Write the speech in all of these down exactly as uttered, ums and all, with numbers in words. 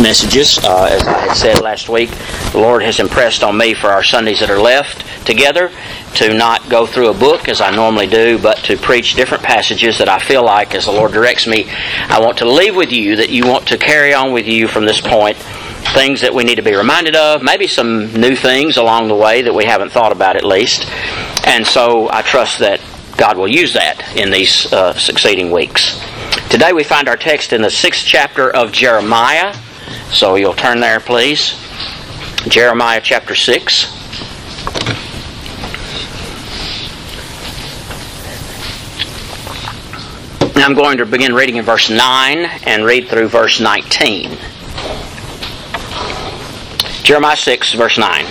messages. Uh, as I had said last week, the Lord has impressed on me for our Sundays that are left together to not go through a book as I normally do, but to preach different passages that I feel like, as the Lord directs me, I want to leave with you, that you want to carry on with you from this point. Things that we need to be reminded of, maybe some new things along the way that we haven't thought about at least. And so I trust that God will use that in these uh, succeeding weeks. Today we find our text in the sixth chapter of Jeremiah. So you'll turn there, please. Jeremiah chapter six. Now I'm going to begin reading in verse nine and read through verse nineteen. Jeremiah six, verse nine.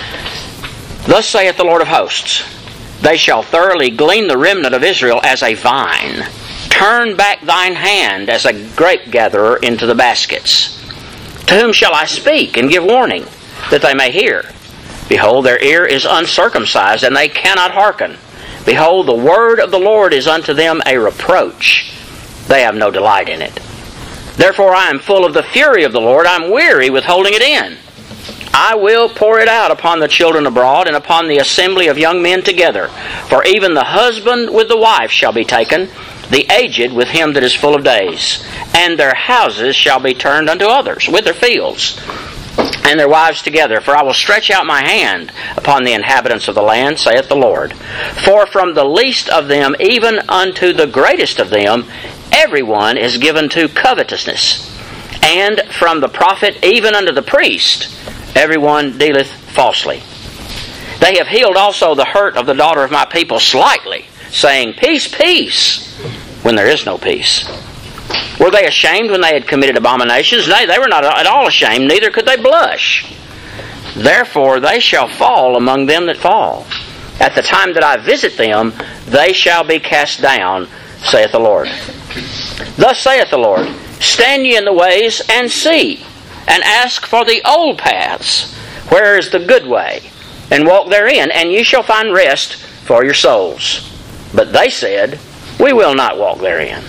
Thus saith the Lord of hosts, they shall thoroughly glean the remnant of Israel as a vine. Turn back thine hand as a grape gatherer into the baskets. To whom shall I speak and give warning, that they may hear? Behold, their ear is uncircumcised, and they cannot hearken. Behold, the word of the Lord is unto them a reproach. They have no delight in it. Therefore I am full of the fury of the Lord. I am weary with holding it in. I will pour it out upon the children abroad, and upon the assembly of young men together. For even the husband with the wife shall be taken, the aged with him that is full of days. And their houses shall be turned unto others, with their fields, and their wives together. For I will stretch out my hand upon the inhabitants of the land, saith the Lord. For from the least of them even unto the greatest of them, everyone is given to covetousness. And from the prophet even unto the priest, everyone dealeth falsely. They have healed also the hurt of the daughter of my people slightly, saying, Peace, peace, when there is no peace. Were they ashamed when they had committed abominations? Nay, they were not at all ashamed, neither could they blush. Therefore they shall fall among them that fall. At the time that I visit them, they shall be cast down, saith the Lord. Thus saith the Lord, Stand ye in the ways, and see, and ask for the old paths, where is the good way, and walk therein, and ye shall find rest for your souls. But they said, We will not walk therein.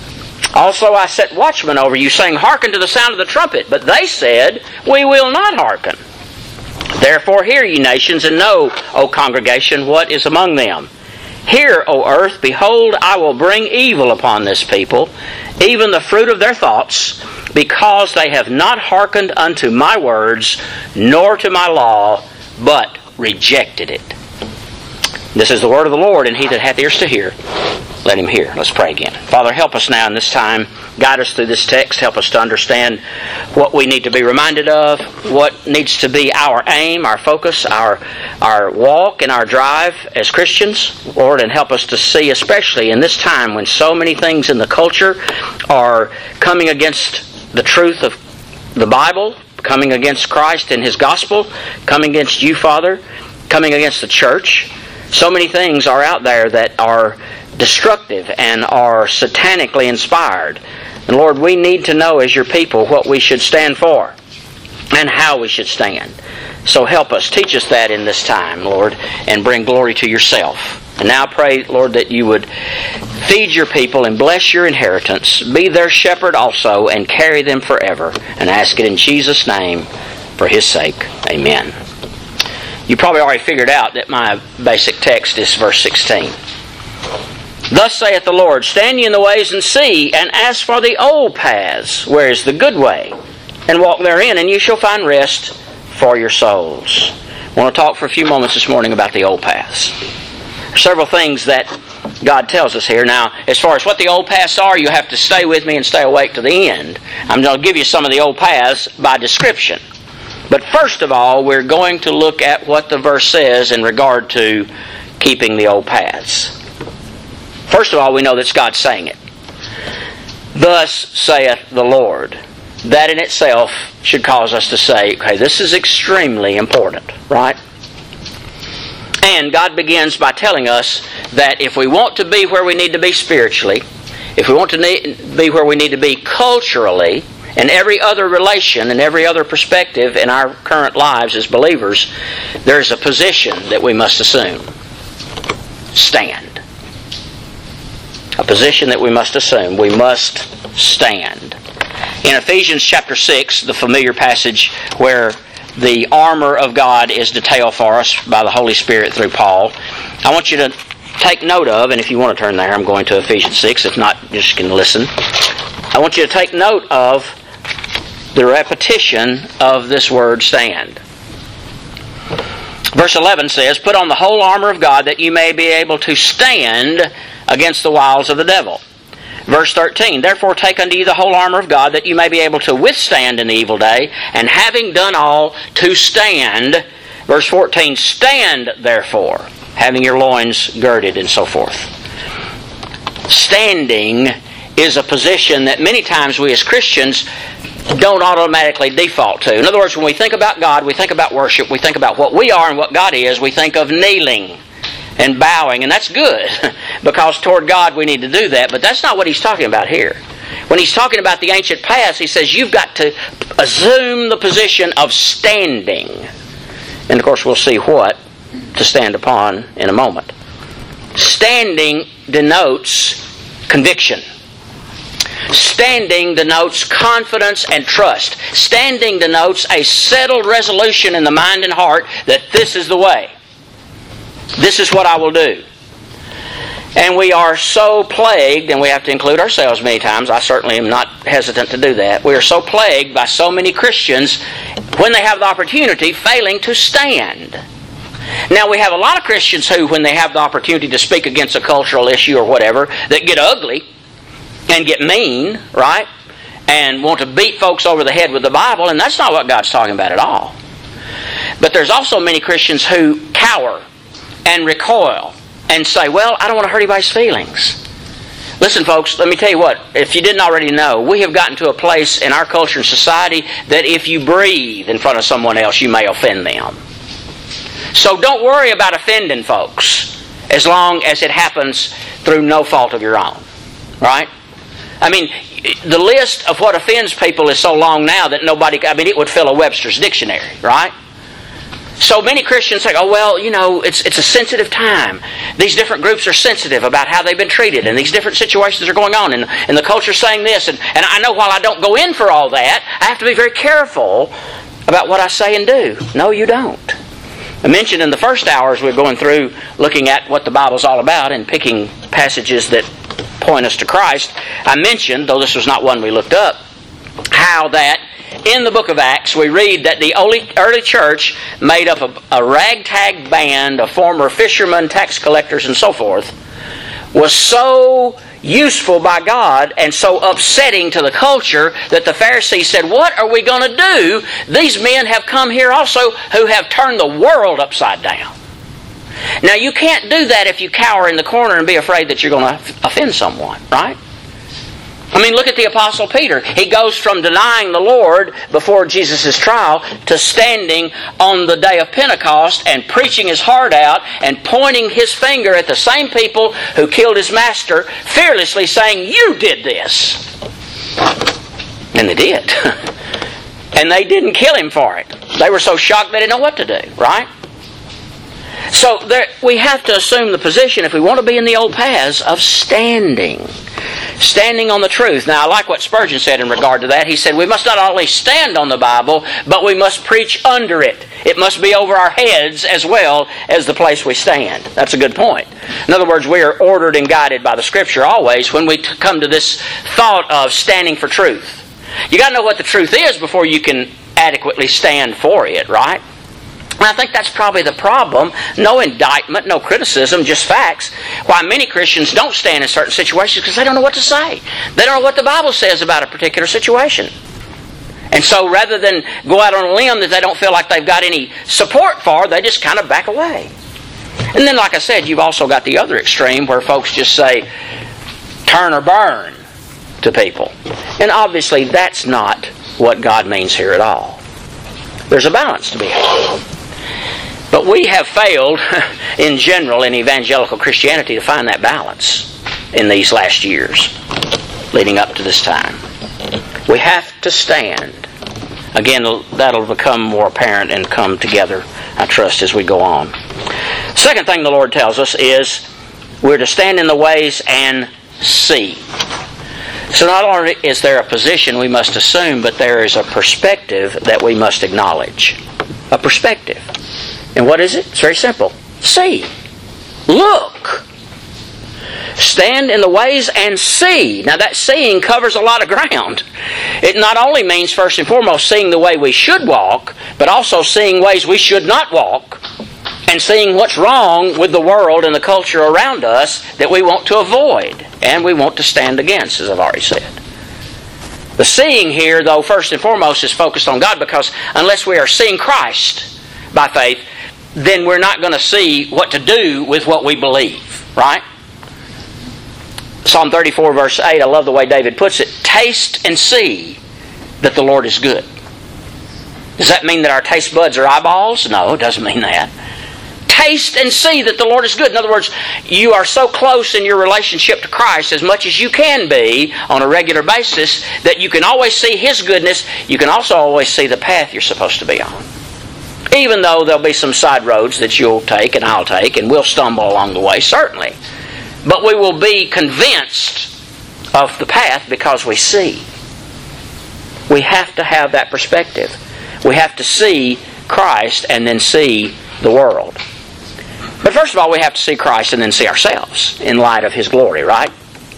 Also I set watchmen over you, saying, Hearken to the sound of the trumpet. But they said, We will not hearken. Therefore hear, ye nations, and know, O congregation, what is among them. Hear, O earth, behold, I will bring evil upon this people, even the fruit of their thoughts, because they have not hearkened unto my words, nor to my law, but rejected it. This is the word of the Lord, and he that hath ears to hear, let him hear. Let's pray again. Father, help us now in this time. Guide us through this text. Help us to understand what we need to be reminded of, what needs to be our aim, our focus, our, our walk and our drive as Christians, Lord, and help us to see, especially in this time when so many things in the culture are coming against the truth of the Bible, coming against Christ and His gospel, coming against you, Father, coming against the church. So many things are out there that are destructive and are satanically inspired. And Lord, we need to know as your people what we should stand for and how we should stand. So help us, teach us that in this time, Lord, and bring glory to yourself. And now pray, Lord, that you would feed your people and bless your inheritance, be their shepherd also, and carry them forever. And ask it in Jesus' name for His sake. Amen. You probably already figured out that my basic text is verse sixteen. Thus saith the Lord, Stand ye in the ways and see, and ask for the old paths, where is the good way, and walk therein, and ye shall find rest for your souls. I want to talk for a few moments this morning about the old paths. There are several things that God tells us here. Now, as far as what the old paths are, you have to stay with me and stay awake to the end. I'm going to give you some of the old paths by description. But first of all, we're going to look at what the verse says in regard to keeping the old paths. First of all, we know that's God saying it. Thus saith the Lord. That in itself should cause us to say, okay, this is extremely important, right? And God begins by telling us that if we want to be where we need to be spiritually, if we want to be where we need to be culturally, and every other relation and every other perspective in our current lives as believers, there's a position that we must assume. Stand. A position that we must assume. We must stand. In Ephesians chapter six, the familiar passage where the armor of God is detailed for us by the Holy Spirit through Paul, I want you to take note of, and if you want to turn there, I'm going to Ephesians six. If not, just can listen. I want you to take note of the repetition of this word stand. Verse eleven says, "Put on the whole armor of God that you may be able to stand against the wiles of the devil." Verse thirteen, "Therefore take unto you the whole armor of God that you may be able to withstand in the evil day, and having done all, to stand." Verse fourteen, "Stand therefore, having your loins girded," and so forth. Standing is a position that many times we as Christians don't automatically default to. In other words, when we think about God, we think about worship, we think about what we are and what God is, we think of kneeling and bowing, and that's good, because toward God we need to do that, but that's not what he's talking about here. When he's talking about the ancient past, he says you've got to assume the position of standing. And of course we'll see what to stand upon in a moment. Standing denotes conviction. Standing denotes confidence and trust. Standing denotes a settled resolution in the mind and heart that this is the way. This is what I will do. And we are so plagued, and we have to include ourselves many times. I certainly am not hesitant to do that. We are so plagued by so many Christians, when they have the opportunity, failing to stand. Now, we have a lot of Christians who, when they have the opportunity to speak against a cultural issue or whatever, that get ugly and get mean, right? And want to beat folks over the head with the Bible, and that's not what God's talking about at all. But there's also many Christians who cower and recoil and say, well, I don't want to hurt anybody's feelings. Listen, folks, let me tell you what, if you didn't already know, we have gotten to a place in our culture and society that if you breathe in front of someone else, you may offend them. So don't worry about offending folks as long as it happens through no fault of your own. Right? I mean, the list of what offends people is so long now that nobody, I mean, it would fill a Webster's dictionary, right? So many Christians say, oh, well, you know, it's it's a sensitive time. These different groups are sensitive about how they've been treated, and these different situations are going on, and, and the culture's saying this. And, and I know while I don't go in for all that, I have to be very careful about what I say and do. No, you don't. I mentioned in the first hour as we we're going through looking at what the Bible's all about and picking passages that point us to Christ, I mentioned, though this was not one we looked up, how that in the book of Acts we read that the early, early church made up a, a ragtag band of former fishermen, tax collectors, and so forth, was so useful by God and so upsetting to the culture that the Pharisees said, what are we going to do? These men have come here also who have turned the world upside down. Now, you can't do that if you cower in the corner and be afraid that you're going to offend someone, right? I mean, look at the Apostle Peter. He goes from denying the Lord before Jesus' trial to standing on the day of Pentecost and preaching his heart out and pointing his finger at the same people who killed his master, fearlessly saying, you did this. And they did. And they didn't kill him for it. They were so shocked they didn't know what to do, right? So there, we have to assume the position, if we want to be in the old paths, of standing. Standing on the truth. Now, I like what Spurgeon said in regard to that. He said, we must not only stand on the Bible, but we must preach under it. It must be over our heads as well as the place we stand. That's a good point. In other words, we are ordered and guided by the Scripture always when we t- come to this thought of standing for truth. You got to know what the truth is before you can adequately stand for it, right? And I think that's probably the problem. No indictment, no criticism, just facts. Why many Christians don't stand in certain situations because they don't know what to say. They don't know what the Bible says about a particular situation. And so rather than go out on a limb that they don't feel like they've got any support for, they just kind of back away. And then, like I said, you've also got the other extreme where folks just say, turn or burn to people. And obviously that's not what God means here at all. There's a balance to be had. But we have failed, in general, in evangelical Christianity to find that balance in these last years, leading up to this time. We have to stand. Again, that'll become more apparent and come together, I trust, as we go on. Second thing the Lord tells us is we're to stand in the ways and see. So not only is there a position we must assume, but there is a perspective that we must acknowledge. A perspective. And what is it? It's very simple. See. Look. Stand in the ways and see. Now that seeing covers a lot of ground. It not only means, first and foremost, seeing the way we should walk, but also seeing ways we should not walk, and seeing what's wrong with the world and the culture around us that we want to avoid and we want to stand against, as I've already said. The seeing here, though, first and foremost, is focused on God, because unless we are seeing Christ by faith, then we're not going to see what to do with what we believe, right? Psalm thirty-four, verse eight, I love the way David puts it. Taste and see that the Lord is good. Does that mean that our taste buds are eyeballs? No, it doesn't mean that. Taste and see that the Lord is good. In other words, you are so close in your relationship to Christ, as much as you can be on a regular basis, that you can always see His goodness. You can also always see the path you're supposed to be on. Even though there'll be some side roads that you'll take and I'll take, and we'll stumble along the way, certainly. But we will be convinced of the path because we see. We have to have that perspective. We have to see Christ and then see the world. But first of all, we have to see Christ and then see ourselves in light of His glory, right?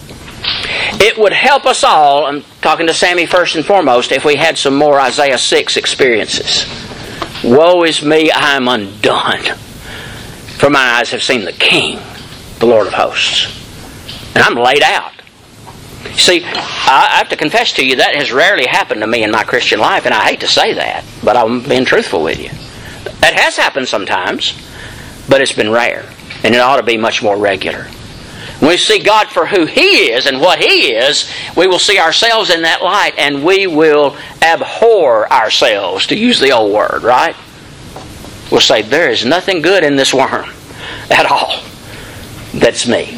It would help us all, I'm talking to Sammy first and foremost, if we had some more Isaiah six experiences. Woe is me, I am undone. For my eyes have seen the King, the Lord of hosts. And I'm laid out. See, I have to confess to you, that has rarely happened to me in my Christian life, and I hate to say that, but I'm being truthful with you. That has happened sometimes, but it's been rare, and it ought to be much more regular. When we see God for who He is and what He is, we will see ourselves in that light, and we will abhor ourselves, to use the old word, right? We'll say, there is nothing good in this worm at all. That's me.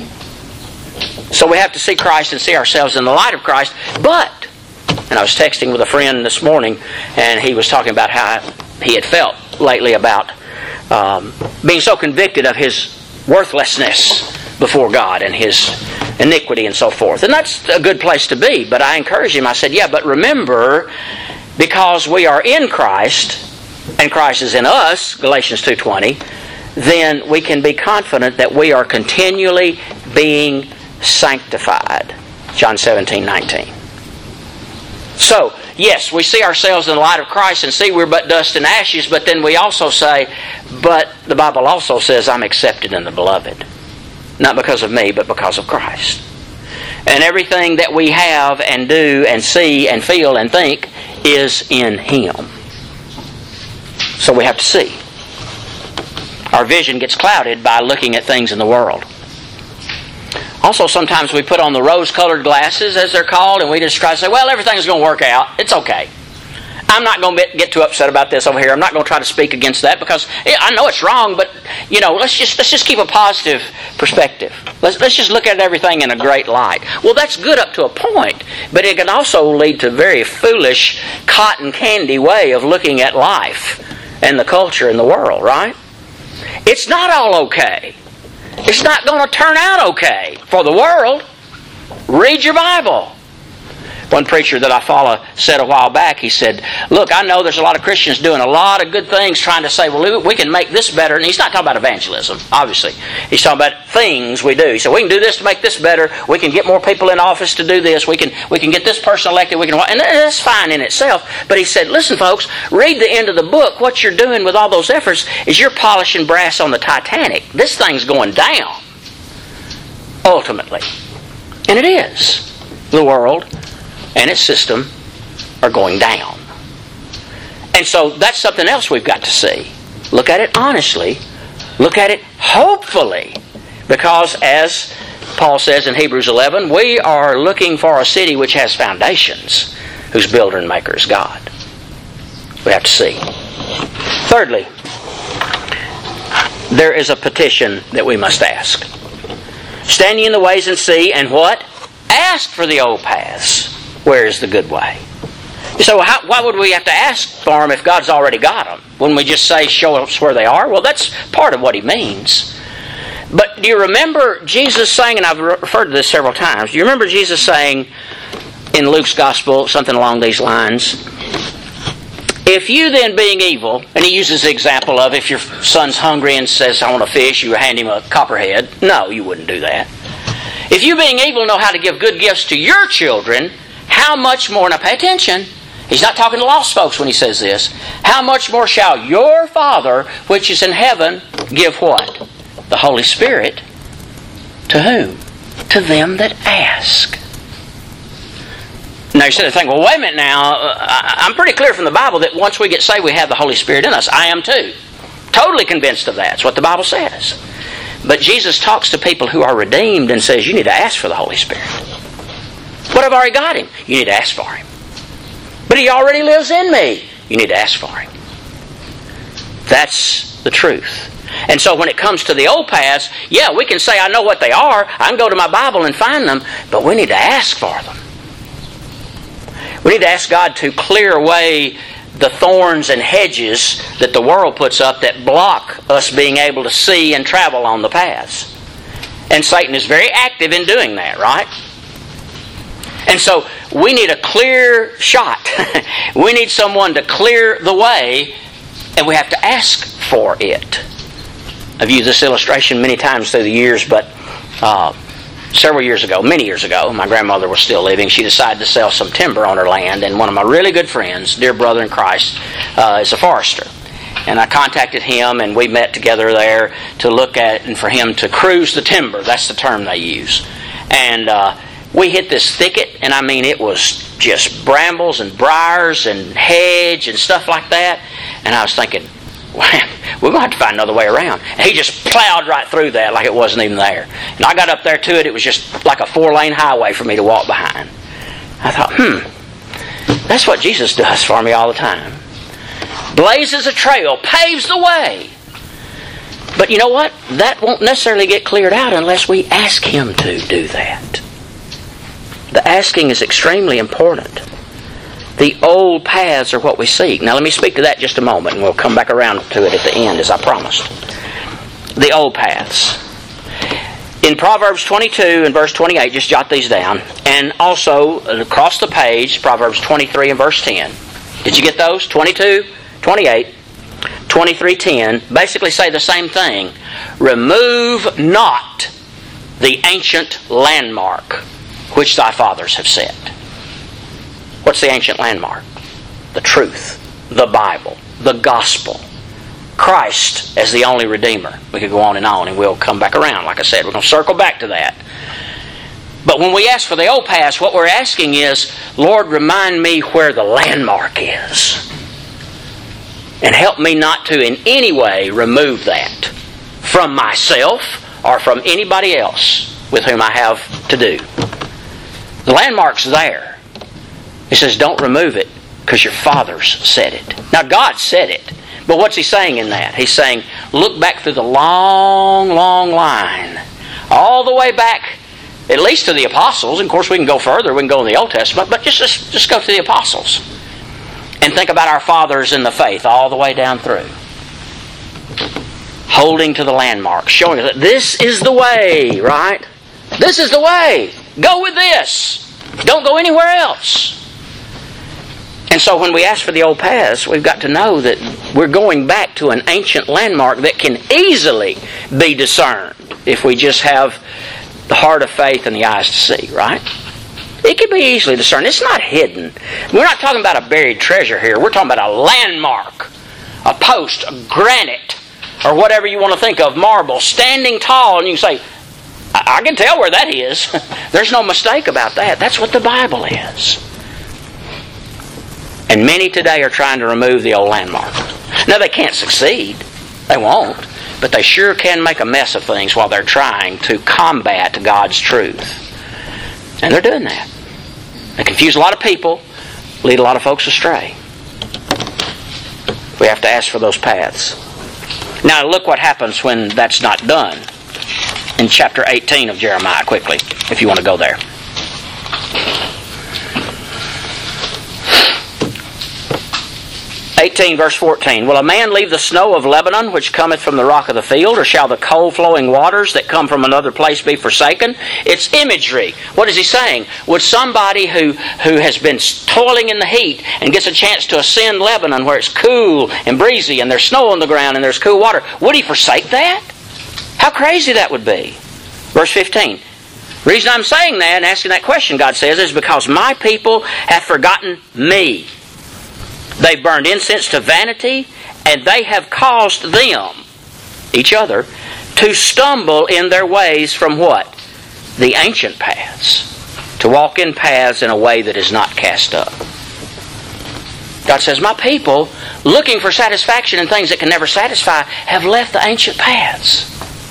So we have to see Christ and see ourselves in the light of Christ. But, and I was texting with a friend this morning, and he was talking about how he had felt lately about um, being so convicted of his worthlessness before God and his iniquity and so forth. And that's a good place to be. But I encouraged him. I said, yeah, but remember, because we are in Christ, and Christ is in us, Galatians two twenty, then we can be confident that we are continually being sanctified. John seventeen nineteen. So, yes, we see ourselves in the light of Christ and see we're but dust and ashes, but then we also say, but the Bible also says I'm accepted in the Beloved. Not because of me, but because of Christ. And everything that we have and do and see and feel and think is in Him. So we have to see. Our vision gets clouded by looking at things in the world. Also, sometimes we put on the rose-colored glasses, as they're called, and we just try to say, well, everything's going to work out. It's okay. I'm not going to get too upset about this over here. I'm not going to try to speak against that because I know it's wrong, but, you know, let's just let's just keep a positive perspective. Let's, let's just look at everything in a great light. Well, that's good up to a point, but it can also lead to a very foolish, cotton candy way of looking at life and the culture and the world, right? It's not all okay. It's not going to turn out okay for the world. Read your Bible. One preacher that I follow said a while back, he said, look, I know there's a lot of Christians doing a lot of good things trying to say, well, we can make this better. And he's not talking about evangelism, obviously. He's talking about things we do. He said, we can do this to make this better. We can get more people in office to do this. We can we can get this person elected. We can, and that's fine in itself. But he said, listen, folks, read the end of the book. What you're doing with all those efforts is you're polishing brass on the Titanic. This thing's going down, ultimately. And it is. The world and its system are going down. And so that's something else we've got to see. Look at it honestly. Look at it hopefully. Because as Paul says in Hebrews eleven, we are looking for a city which has foundations, whose builder and maker is God. We have to see. Thirdly, there is a petition that we must ask. Stand ye in the ways and see, and what? Ask for the old paths. Where is the good way? So how, why would we have to ask for them if God's already got them? Wouldn't we just say, show us where they are? Well, that's part of what He means. But do you remember Jesus saying, and I've referred to this several times, do you remember Jesus saying, in Luke's Gospel, something along these lines. If you then, being evil, and he uses the example of if your son's hungry and says, I want a fish, you hand him a copperhead. No, you wouldn't do that. If you, being evil, know how to give good gifts to your children, how much more, now pay attention, he's not talking to lost folks when he says this, how much more shall your Father, which is in heaven, give what? The Holy Spirit. To whom? To them that ask. Now you sit there thinking, well, wait a minute now. I'm pretty clear from the Bible that once we get saved, we have the Holy Spirit in us. I am too. Totally convinced of that. That's what the Bible says. But Jesus talks to people who are redeemed and says, you need to ask for the Holy Spirit. What, I've already got Him? You need to ask for Him. But He already lives in me. You need to ask for Him. That's the truth. And so when it comes to the old paths, yeah, we can say, I know what they are. I can go to my Bible and find them. But we need to ask for them. We need to ask God to clear away the thorns and hedges that the world puts up that block us being able to see and travel on the paths. And Satan is very active in doing that, right? And so we need a clear shot. We need someone to clear the way, and we have to ask for it. I've used this illustration many times through the years, but uh, several years ago, many years ago, my grandmother was still living. She decided to sell some timber on her land, and one of my really good friends, dear brother in Christ, uh, is a forester. And I contacted him, and we met together there to look at, and for him to cruise the timber. That's the term they use. And uh, we hit this thicket, and I mean, it was just brambles and briars and hedge and stuff like that. And I was thinking, wow, we're going to have to find another way around. And he just plowed right through that like it wasn't even there. And I got up there to it, it was just like a four-lane highway for me to walk behind. I thought, hmm, that's what Jesus does for me all the time. Blazes a trail, paves the way. But you know what? That won't necessarily get cleared out unless we ask Him to do that. The asking is extremely important. The old paths are what we seek. Now let me speak to that just a moment, and we'll come back around to it at the end as I promised. The old paths. In Proverbs twenty-two and verse twenty-eight, just jot these down. And also across the page, Proverbs twenty-three and verse ten. Did you get those? twenty-two, twenty-eight, twenty-three, ten. Basically say the same thing. Remove not the ancient landmark which thy fathers have set. What's the ancient landmark? The truth, the Bible, the gospel. Christ as the only Redeemer. We could go on and on, and we'll come back around. Like I said, we're going to circle back to that. But when we ask for the old paths, what we're asking is, Lord, remind me where the landmark is. And help me not to in any way remove that from myself or from anybody else with whom I have to do. The landmark's there. He says, don't remove it because your fathers said it. Now, God said it. But what's He saying in that? He's saying, look back through the long, long line. All the way back, at least to the apostles. And of course, we can go further. We can go in the Old Testament. But just, just, just go to the apostles. And think about our fathers in the faith all the way down through. Holding to the landmark. Showing us that this is the way, right? This is the way. Go with this. Don't go anywhere else. And so when we ask for the old paths, we've got to know that we're going back to an ancient landmark that can easily be discerned if we just have the heart of faith and the eyes to see, right? It can be easily discerned. It's not hidden. We're not talking about a buried treasure here. We're talking about a landmark, a post, a granite, or whatever you want to think of, marble, standing tall, and you can say, I, I can tell where that is. There's no mistake about that. That's what the Bible is. And many today are trying to remove the old landmark. Now, they can't succeed. They won't. But they sure can make a mess of things while they're trying to combat God's truth. And they're doing that. They confuse a lot of people, lead a lot of folks astray. We have to ask for those paths. Now, look what happens when that's not done. In chapter eighteen of Jeremiah, quickly, if you want to go there. eighteen verse fourteen. Will a man leave the snow of Lebanon, which cometh from the rock of the field, or shall the cold flowing waters that come from another place be forsaken? It's imagery. What is he saying? Would somebody who, who has been toiling in the heat and gets a chance to ascend Lebanon where it's cool and breezy and there's snow on the ground and there's cool water, would he forsake that? How crazy that would be. Verse fifteen. The reason I'm saying that and asking that question, God says, is because my people have forgotten me. They burned incense to vanity, and they have caused them, each other, to stumble in their ways from what? The ancient paths. To walk in paths in a way that is not cast up. God says, my people, looking for satisfaction in things that can never satisfy, have left the ancient paths.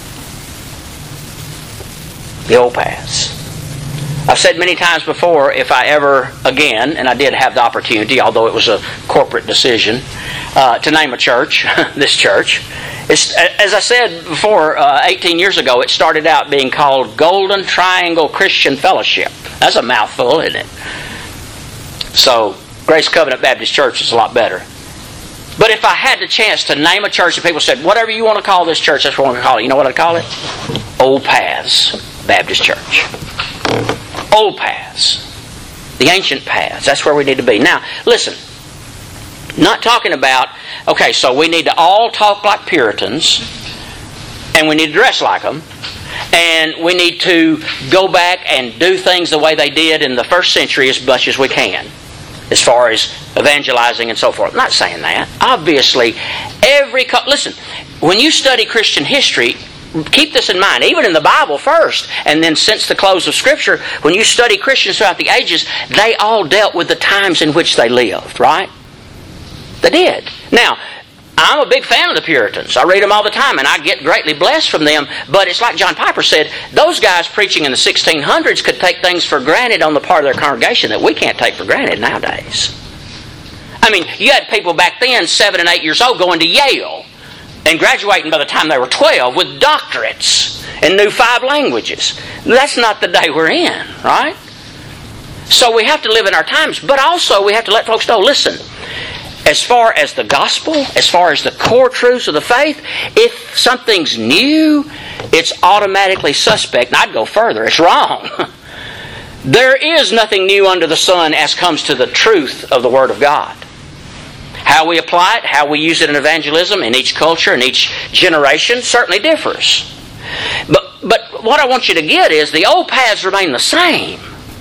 The old paths. I've said many times before, if I ever again, and I did have the opportunity, although it was a corporate decision, uh, to name a church, this church. It's, as I said before, uh, eighteen years ago, it started out being called Golden Triangle Christian Fellowship. That's a mouthful, isn't it? So, Grace Covenant Baptist Church is a lot better. But if I had the chance to name a church and people said, whatever you want to call this church, that's what I want to call it. You know what I'd call it? Old Paths Baptist Church. Old paths. The ancient paths. That's where we need to be. Now, listen. Not talking about, okay, so we need to all talk like Puritans, and we need to dress like them, and we need to go back and do things the way they did in the first century as much as we can, as far as evangelizing and so forth. I'm not saying that. Obviously, every... Listen, when you study Christian history, keep this in mind, even in the Bible first, and then since the close of Scripture, when you study Christians throughout the ages, they all dealt with the times in which they lived, right? They did. Now, I'm a big fan of the Puritans. I read them all the time, and I get greatly blessed from them, but it's like John Piper said, those guys preaching in the sixteen hundreds could take things for granted on the part of their congregation that we can't take for granted nowadays. I mean, you had people back then, seven and eight years old, going to Yale, and graduating by the time they were twelve with doctorates and knew five languages. That's not the day we're in, right? So we have to live in our times, but also we have to let folks know, listen, as far as the gospel, as far as the core truths of the faith, if something's new, it's automatically suspect. And I'd go further, it's wrong. There is nothing new under the sun as comes to the truth of the Word of God. How we apply it, how we use it in evangelism in each culture, in each generation, certainly differs. But, but what I want you to get is the old paths remain the same.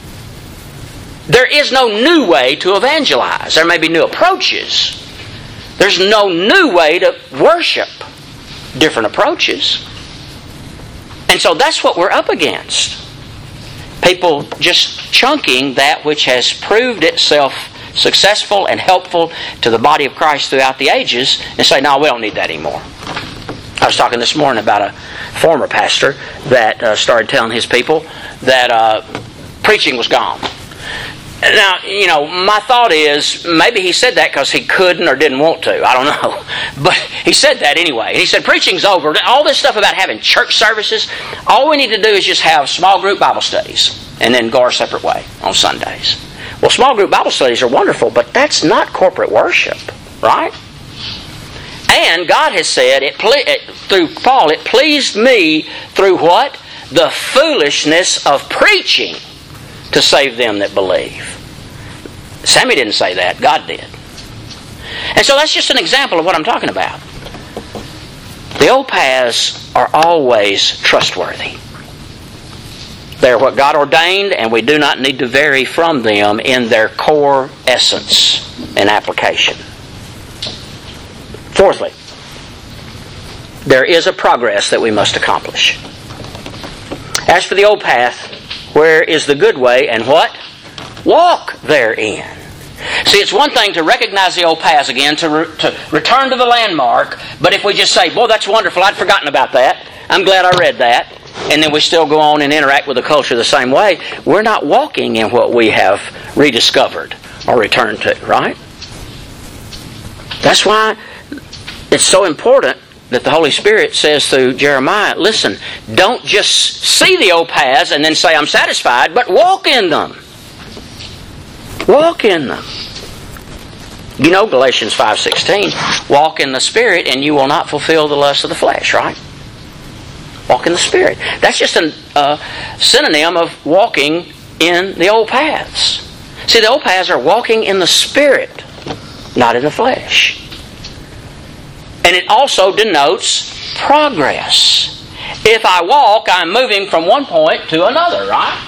There is no new way to evangelize. There may be new approaches. There's no new way to worship. Different approaches. And so that's what we're up against. People just chunking that which has proved itself successful and helpful to the body of Christ throughout the ages and say, no, we don't need that anymore. I was talking this morning about a former pastor that uh, started telling his people that uh, preaching was gone. Now, you know, my thought is maybe he said that because he couldn't or didn't want to. I don't know. But he said that anyway. And he said, preaching's over. All this stuff about having church services, all we need to do is just have small group Bible studies and then go our separate way on Sundays. Well, small group Bible studies are wonderful, but that's not corporate worship, right? And God has said, it ple- it, through Paul, it pleased me through what? The foolishness of preaching to save them that believe. Sammy didn't say that, God did. And so that's just an example of what I'm talking about. The old paths are always trustworthy. They're what God ordained, and we do not need to vary from them in their core essence and application. Fourthly, there is a progress that we must accomplish. As for the old path, where is the good way, and what? Walk therein. See, it's one thing to recognize the old paths again, to, re- to return to the landmark, but if we just say, boy, that's wonderful, I'd forgotten about that, I'm glad I read that, and then we still go on and interact with the culture the same way, we're not walking in what we have rediscovered or returned to, right? That's why it's so important that the Holy Spirit says through Jeremiah, listen, don't just see the old paths and then say I'm satisfied, but walk in them. Walk in them. You know Galatians five sixteen, walk in the Spirit and you will not fulfill the lust of the flesh, right? Walk in the Spirit. That's just a uh, synonym of walking in the old paths. See, the old paths are walking in the Spirit, not in the flesh. And it also denotes progress. If I walk, I'm moving from one point to another, right?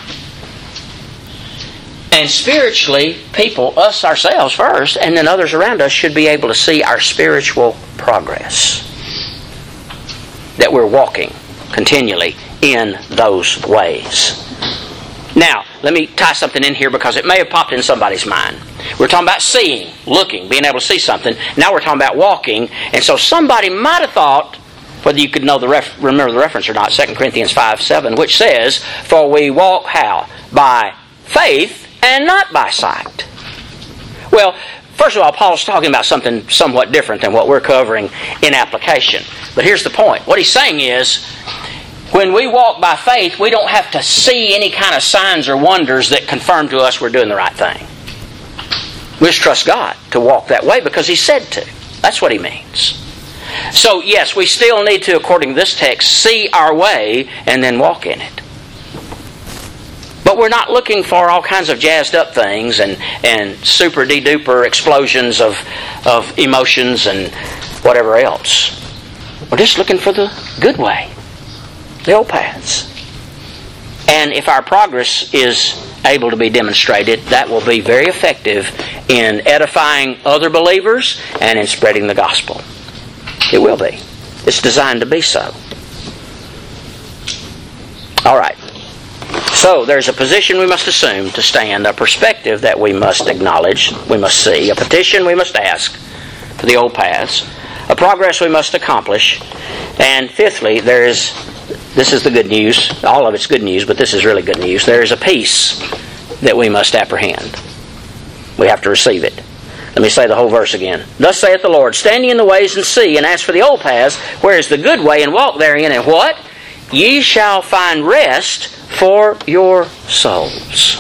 And spiritually, people, us ourselves first, and then others around us should be able to see our spiritual progress. That we're walking continually in those ways. Now, let me tie something in here because it may have popped in somebody's mind. We're talking about seeing, looking, being able to see something. Now we're talking about walking. And so somebody might have thought, whether you could know the ref, remember the reference or not, Second Corinthians five seven, which says, for we walk how? By faith and not by sight. Well, first of all, Paul's talking about something somewhat different than what we're covering in application. But here's the point. What he's saying is, when we walk by faith, we don't have to see any kind of signs or wonders that confirm to us we're doing the right thing. We just trust God to walk that way because He said to. That's what He means. So, yes, we still need to, according to this text, see our way and then walk in it. But we're not looking for all kinds of jazzed up things and, and super-de-duper explosions of, of emotions and whatever else. We're just looking for the good way, the old paths. And if our progress is able to be demonstrated, that will be very effective in edifying other believers and in spreading the gospel. It will be. It's designed to be so. All right. So, there's a position we must assume to stand, a perspective that we must acknowledge, we must see, a petition we must ask for the old paths, a progress we must accomplish, and fifthly, there is, this is the good news, all of it's good news, but this is really good news, there is a peace that we must apprehend. We have to receive it. Let me say the whole verse again. Thus saith the Lord, stand ye in the ways and see, and ask for the old paths, where is the good way, and walk therein, and what? Ye shall find rest for your souls.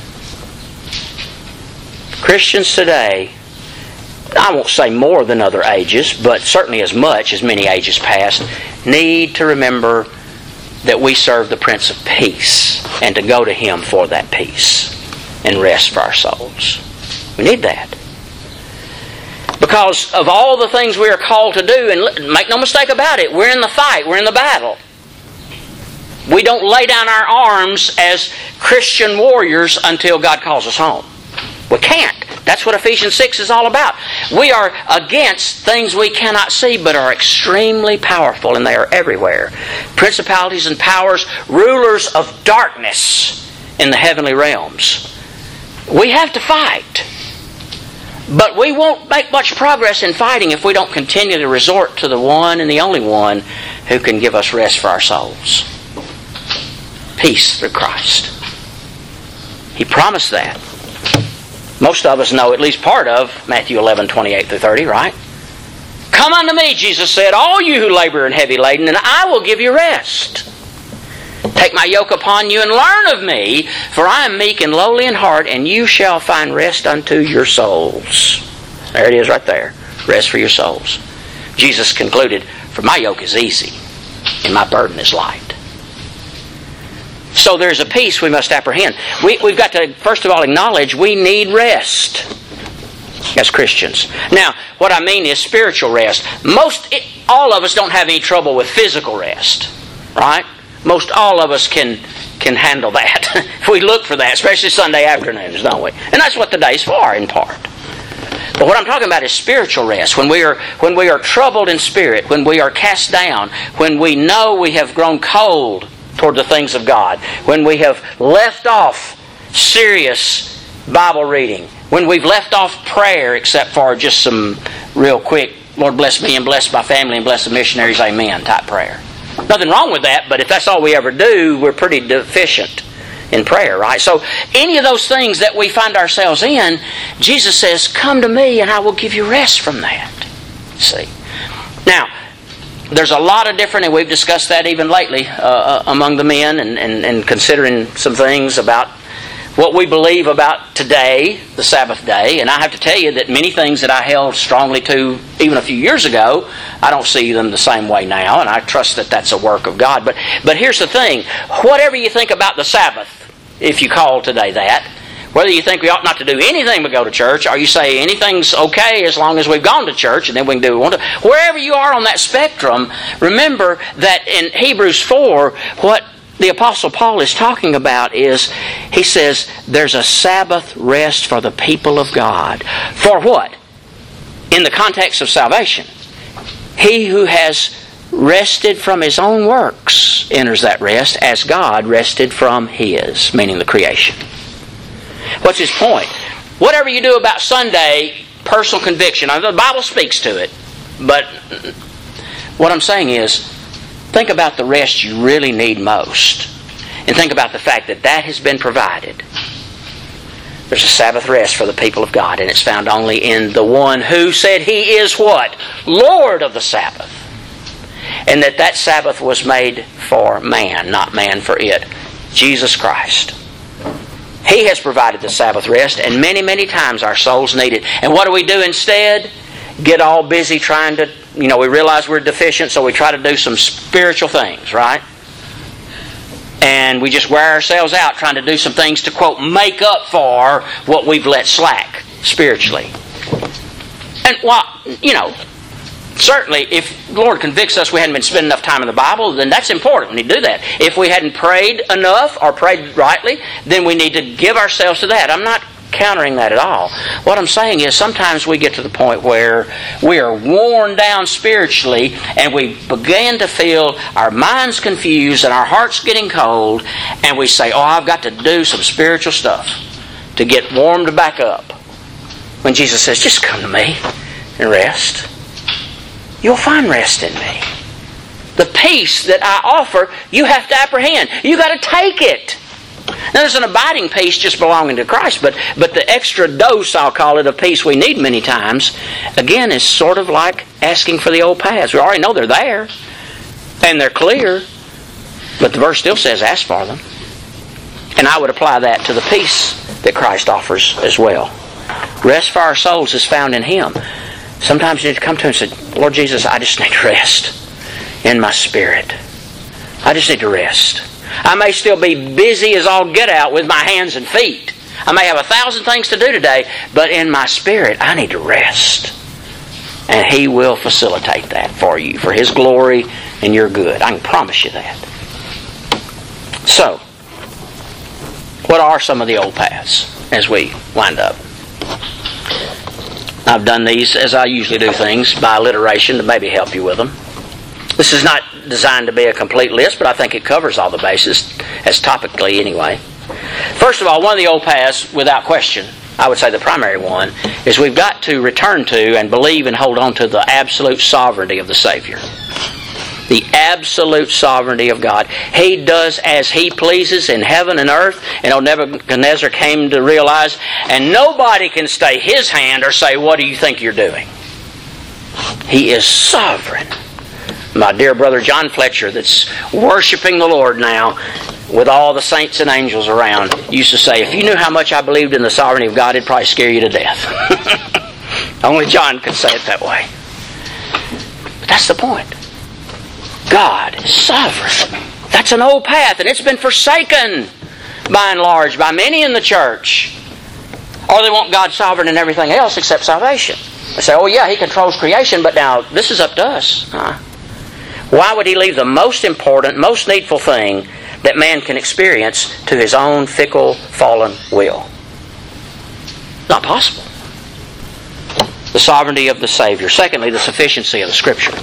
Christians today, I won't say more than other ages, but certainly as much as many ages past, need to remember that we serve the Prince of Peace and to go to Him for that peace and rest for our souls. We need that. Because of all the things we are called to do, and make no mistake about it, we're in the fight, we're in the battle. We don't lay down our arms as Christian warriors until God calls us home. We can't. That's what Ephesians six is all about. We are against things we cannot see but are extremely powerful, and they are everywhere. Principalities and powers, rulers of darkness in the heavenly realms. We have to fight. But we won't make much progress in fighting if we don't continue to resort to the one and the only one who can give us rest for our souls. Peace through Christ. He promised that. Most of us know at least part of Matthew eleven, twenty-eight through thirty, right? Come unto me, Jesus said, all you who labor and heavy laden, and I will give you rest. Take my yoke upon you and learn of me, for I am meek and lowly in heart, and you shall find rest unto your souls. There it is right there. Rest for your souls. Jesus concluded, for my yoke is easy, and my burden is light. So there's a peace we must apprehend. We, we've got to, first of all, acknowledge we need rest as Christians. Now, what I mean is spiritual rest. Most, it, all of us don't have any trouble with physical rest, right? Most all of us can can handle that. If we look for that, especially Sunday afternoons, don't we? And that's what the day's for, in part. But what I'm talking about is spiritual rest. When we are when we are troubled in spirit, when we are cast down, when we know we have grown cold toward the things of God, when we have left off serious Bible reading, when we've left off prayer except for just some real quick, Lord bless me and bless my family and bless the missionaries, amen, type prayer. Nothing wrong with that, but if that's all we ever do, we're pretty deficient in prayer, right? So any of those things that we find ourselves in, Jesus says, come to me and I will give you rest from that. See? Now, there's a lot of different, and we've discussed that even lately uh, among the men and, and, and considering some things about what we believe about today, the Sabbath day, and I have to tell you that many things that I held strongly to even a few years ago, I don't see them the same way now, and I trust that that's a work of God. But, but here's the thing, whatever you think about the Sabbath, if you call today that, whether you think we ought not to do anything but go to church, or you say anything's okay as long as we've gone to church and then we can do what we want to. Wherever you are on that spectrum, remember that in Hebrews four, what the Apostle Paul is talking about is, he says, there's a Sabbath rest for the people of God. For what? In the context of salvation. He who has rested from his own works enters that rest as God rested from His, meaning the creation. What's his point? Whatever you do about Sunday, personal conviction, the Bible speaks to it, but what I'm saying is, think about the rest you really need most. And think about the fact that that has been provided. There's a Sabbath rest for the people of God, and it's found only in the one who said He is what? Lord of the Sabbath. And that that Sabbath was made for man, not man for it. Jesus Christ. He has provided the Sabbath rest, and many, many times our souls need it. And what do we do instead? Get all busy trying to, you know, we realize we're deficient, so we try to do some spiritual things, right? And we just wear ourselves out trying to do some things to, quote, make up for what we've let slack spiritually. And, well, you know, certainly if the Lord convicts us we hadn't been spending enough time in the Bible, then that's important. We need to do that. If we hadn't prayed enough or prayed rightly, then we need to give ourselves to that. I'm not countering that at all. What I'm saying is sometimes we get to the point where we are worn down spiritually and we begin to feel our minds confused and our hearts getting cold, and we say, oh, I've got to do some spiritual stuff to get warmed back up. When Jesus says, just come to me and rest. You'll find rest in me. The peace that I offer, you have to apprehend. You've got to take it. Now, there's an abiding peace just belonging to Christ, but, but the extra dose, I'll call it, of peace we need many times, again, is sort of like asking for the old paths. We already know they're there, and they're clear, but the verse still says ask for them. And I would apply that to the peace that Christ offers as well. Rest for our souls is found in Him. Sometimes you need to come to Him and say, Lord Jesus, I just need to rest in my spirit. I just need to rest. I may still be busy as all get out with my hands and feet. I may have a thousand things to do today, but in my spirit, I need to rest. And He will facilitate that for you, for His glory and your good. I can promise you that. So, what are some of the old paths as we wind up? I've done these as I usually do things, by alliteration, to maybe help you with them. This is not designed to be a complete list, but I think it covers all the bases, as topically anyway. First of all, one of the old paths, without question, I would say the primary one, is we've got to return to and believe and hold on to the absolute sovereignty of the Savior. The absolute sovereignty of God. He does as He pleases in heaven and earth. And old Nebuchadnezzar came to realize, and nobody can stay his hand or say, what do you think you're doing? He is sovereign. My dear brother John Fletcher, that's worshiping the Lord now with all the saints and angels around, used to say, if you knew how much I believed in the sovereignty of God, it'd probably scare you to death. Only John could say it that way. But that's the point. God is sovereign. That's an old path, and it's been forsaken by and large by many in the church. Or they want God sovereign in everything else except salvation. They say, oh yeah, He controls creation, but now this is up to us. Huh? Why would He leave the most important, most needful thing that man can experience to his own fickle, fallen will? Not possible. The sovereignty of the Savior. Secondly, the sufficiency of the Scripture.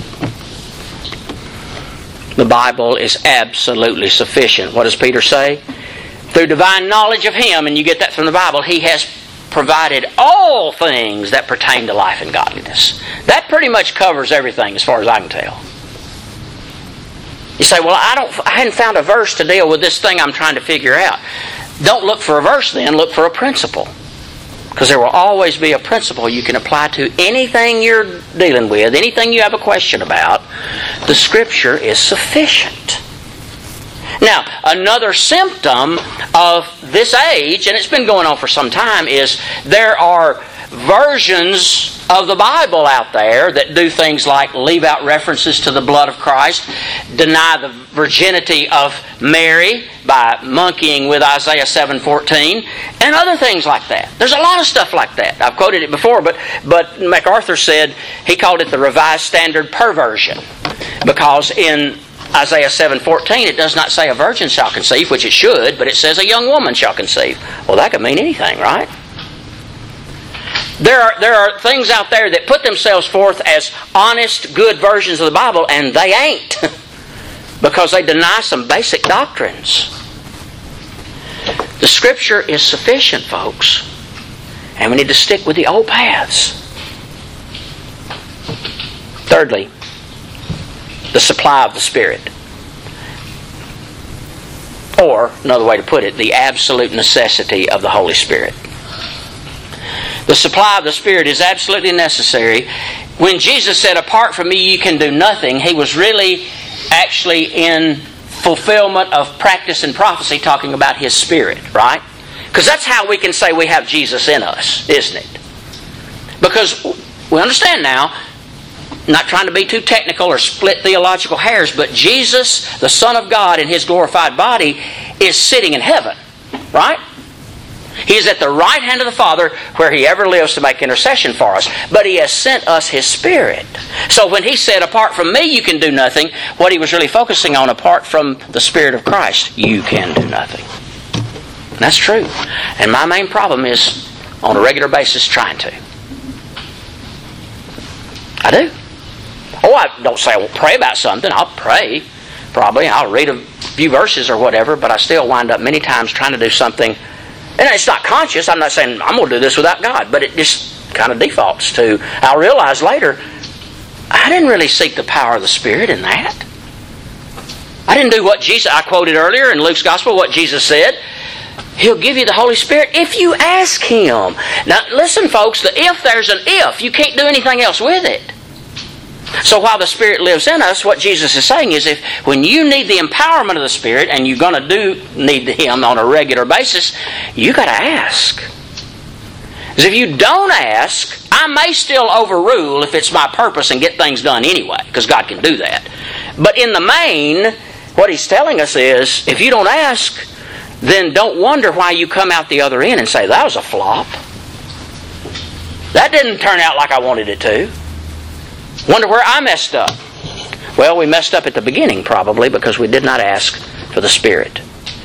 The Bible is absolutely sufficient. What does Peter say? Through divine knowledge of Him, and you get that from the Bible, He has provided all things that pertain to life and godliness. That pretty much covers everything as far as I can tell. You say, well, I don't, I hadn't found a verse to deal with this thing I'm trying to figure out. Don't look for a verse then, look for a principle. Because there will always be a principle you can apply to anything you're dealing with, anything you have a question about. The Scripture is sufficient. Now, another symptom of this age, and it's been going on for some time, is there are versions of the Bible out there that do things like leave out references to the blood of Christ, deny the virginity of Mary by monkeying with Isaiah seven fourteen, and other things like that. There's a lot of stuff like that. I've quoted it before, but, but MacArthur said, he called it the Revised Standard Perversion, because in Isaiah seven fourteen, it does not say a virgin shall conceive, which it should, but it says a young woman shall conceive. Well, that could mean anything, right? There are, there are things out there that put themselves forth as honest, good versions of the Bible, and they ain't. Because they deny some basic doctrines. The Scripture is sufficient, folks. And we need to stick with the old paths. Thirdly, the supply of the Spirit. Or, another way to put it, the absolute necessity of the Holy Spirit. The supply of the Spirit is absolutely necessary. When Jesus said, apart from me you can do nothing, He was really actually in fulfillment of practice and prophecy, talking about His Spirit, right? Because that's how we can say we have Jesus in us, isn't it? Because we understand now, not trying to be too technical or split theological hairs, but Jesus, the Son of God in His glorified body, is sitting in heaven, right? He is at the right hand of the Father where He ever lives to make intercession for us. But He has sent us His Spirit. So when He said, apart from me you can do nothing, what He was really focusing on, apart from the Spirit of Christ, you can do nothing. And that's true. And my main problem is, on a regular basis, trying to. I do. Oh, I don't say I won't pray about something. I'll pray, probably. I'll read a few verses or whatever, but I still wind up many times trying to do something. And it's not conscious. I'm not saying I'm going to do this without God, but it just kind of defaults to. I'll realize later, I didn't really seek the power of the Spirit in that. I didn't do what Jesus, I quoted earlier in Luke's Gospel, what Jesus said. He'll give you the Holy Spirit if you ask Him. Now listen folks, the if there's an if. You can't do anything else with it. So while the Spirit lives in us, what Jesus is saying is, if when you need the empowerment of the Spirit, and you're going to do need Him on a regular basis, you got to ask. Because if you don't ask, I may still overrule if it's my purpose and get things done anyway, because God can do that. But in the main, what He's telling us is, if you don't ask, then don't wonder why you come out the other end and say, that was a flop. That didn't turn out like I wanted it to. Wonder where I messed up. Well, we messed up at the beginning probably because we did not ask for the Spirit.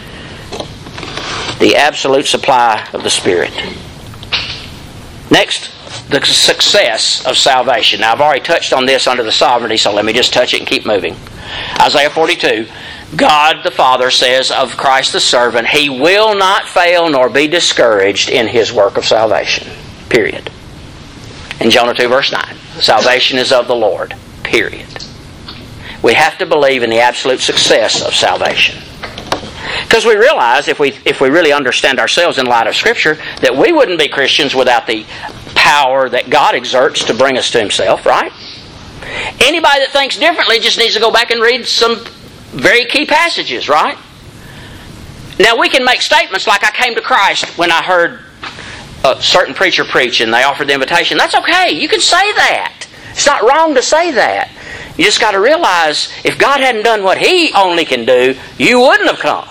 The absolute supply of the Spirit. Next, the success of salvation. Now, I've already touched on this under the sovereignty, so let me just touch it and keep moving. Isaiah forty-two, God the Father says of Christ the servant, He will not fail nor be discouraged in His work of salvation. Period. In Jonah two verse nine, salvation is of the Lord. Period. We have to believe in the absolute success of salvation. Because we realize, if we if we really understand ourselves in light of Scripture, that we wouldn't be Christians without the power that God exerts to bring us to Himself, right? Anybody that thinks differently just needs to go back and read some very key passages, right? Now we can make statements like, I came to Christ when I heard a certain preacher preach and they offered the invitation. That's okay. You can say that. It's not wrong to say that. You just got to realize, if God hadn't done what He only can do, you wouldn't have come.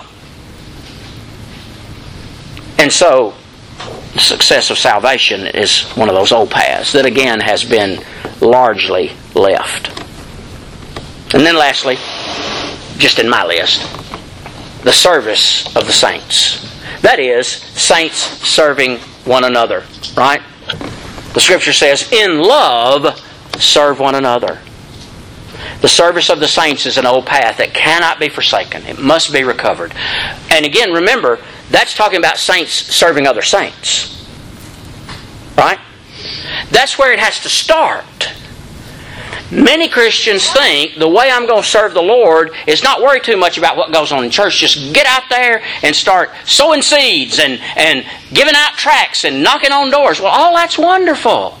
And so, the success of salvation is one of those old paths that again has been largely left. And then lastly, just in my list, the service of the saints. That is, saints serving one another, right? The Scripture says, in love, serve one another. The service of the saints is an old path that cannot be forsaken. It must be recovered. And again, remember, that's talking about saints serving other saints. Right? That's where it has to start. Many Christians think the way I'm going to serve the Lord is not worry too much about what goes on in church. Just get out there and start sowing seeds and, and giving out tracts and knocking on doors. Well, all that's wonderful.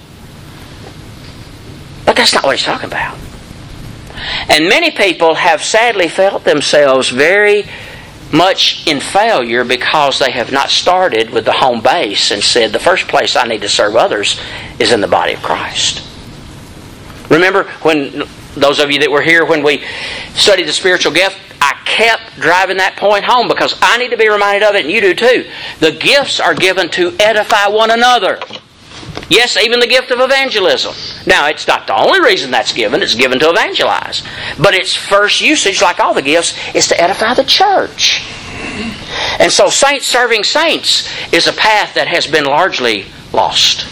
But that's not what he's talking about. And many people have sadly felt themselves very much in failure because they have not started with the home base and said, the first place I need to serve others is in the body of Christ. Remember when, those of you that were here when we studied the spiritual gift, I kept driving that point home because I need to be reminded of it, and you do too. The gifts are given to edify one another. Yes, even the gift of evangelism. Now, it's not the only reason that's given. It's given to evangelize. But its first usage, like all the gifts, is to edify the church. And so saints serving saints is a path that has been largely lost.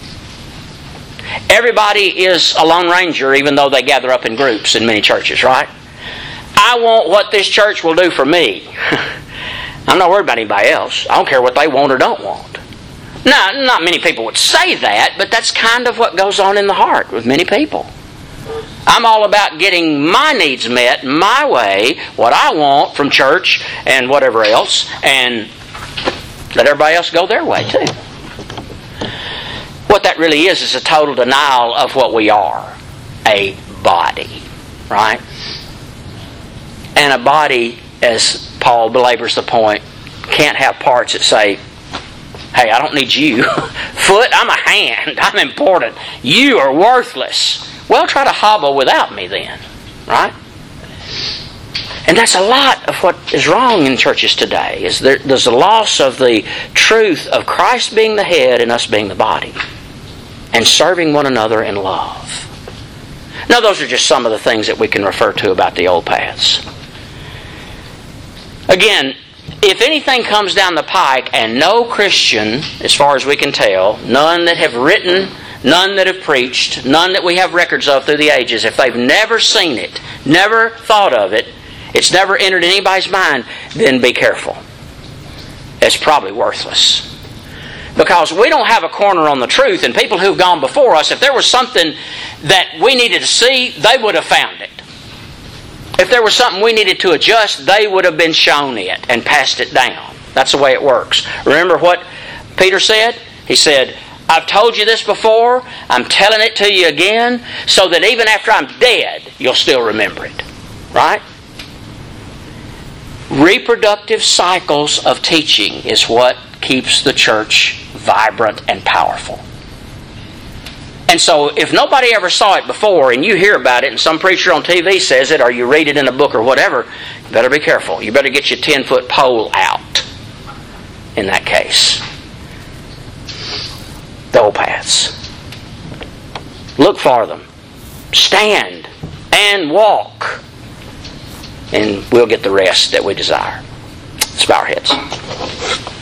Everybody is a lone ranger, even though they gather up in groups in many churches, right? I want what this church will do for me. I'm not worried about anybody else. I don't care what they want or don't want. Now, not many people would say that, but that's kind of what goes on in the heart with many people. I'm all about getting my needs met, my way, what I want from church and whatever else, and let everybody else go their way too. What that really is is a total denial of what we are. A body. Right? And a body, as Paul belabors the point, can't have parts that say, hey, I don't need you. Foot, I'm a hand. I'm important. You are worthless. Well, try to hobble without me then. Right? And that's a lot of what is wrong in churches today. Is there, there's a loss of the truth of Christ being the head and us being the body. And serving one another in love. Now, those are just some of the things that we can refer to about the old paths. Again, if anything comes down the pike and no Christian, as far as we can tell, none that have written, none that have preached, none that we have records of through the ages, if they've never seen it, never thought of it, it's never entered anybody's mind, then be careful. It's probably worthless. Because we don't have a corner on the truth, and people who've gone before us, if there was something that we needed to see, they would have found it. If there was something we needed to adjust, they would have been shown it and passed it down. That's the way it works. Remember what Peter said? He said, I've told you this before, I'm telling it to you again, so that even after I'm dead, you'll still remember it. Right? Reproductive cycles of teaching is what keeps the church vibrant and powerful. And so if nobody ever saw it before and you hear about it and some preacher on T V says it or you read it in a book or whatever, you better be careful. You better get your ten-foot pole out in that case. The old paths. Look for them. Stand and walk. And we'll get the rest that we desire. Let's bow our heads.